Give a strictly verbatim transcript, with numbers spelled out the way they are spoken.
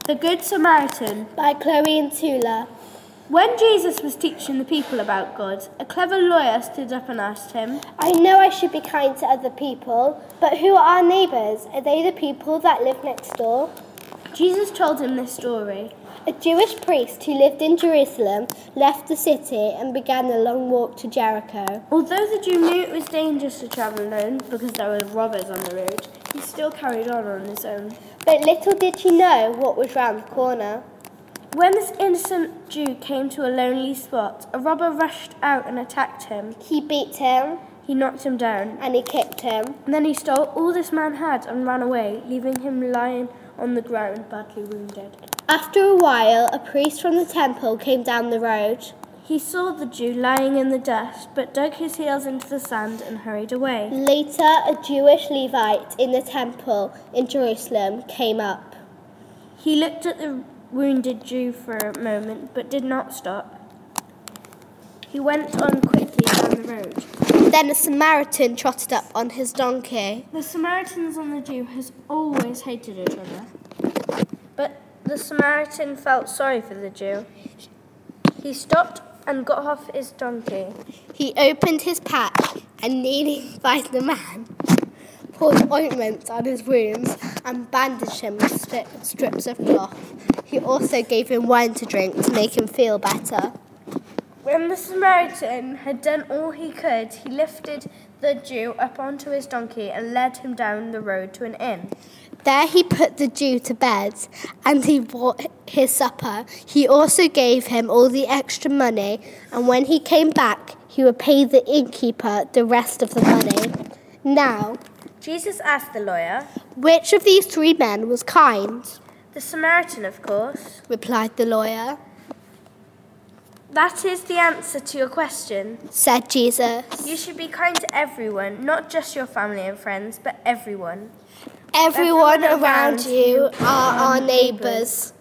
The Good Samaritan by Chloe and Tula. When Jesus was teaching the people about God, a clever lawyer stood up and asked him, I know I should be kind to other people, but who are our neighbours? Are they the people that live next door? Jesus told him this story. A Jewish priest who lived in Jerusalem left the city and began a long walk to Jericho. Although the Jew knew it was dangerous to travel alone because there were robbers on the road, he still carried on on his own. But little did he know what was round the corner. When this innocent Jew came to a lonely spot, a robber rushed out and attacked him. He beat him. He knocked him down. And he kicked him. And then he stole all this man had and ran away, leaving him lying on the ground, badly wounded. After a while, a priest from the temple came down the road. He saw the Jew lying in the dust, but dug his heels into the sand and hurried away. Later, a Jewish Levite in the temple in Jerusalem came up. He looked at the wounded Jew for a moment, but did not stop. He went on quickly down the road. Then a Samaritan trotted up on his donkey. The Samaritans and the Jew has always hated each other. But the Samaritan felt sorry for the Jew. He stopped and got off his donkey. He opened his pack and, kneeling by the man, poured ointment on his wounds and bandaged him with stri- strips of cloth. He also gave him wine to drink to make him feel better. When the Samaritan had done all he could, he lifted the Jew up onto his donkey and led him down the road to an inn. There he put the Jew to bed, and he brought his supper. He also gave him all the extra money, and when he came back, he would pay the innkeeper the rest of the money. Now, Jesus asked the lawyer, which of these three men was kind? The Samaritan, of course, replied the lawyer. That is the answer to your question, said Jesus. You should be kind to everyone, not just your family and friends, but everyone. Everyone, everyone around you are our neighbours.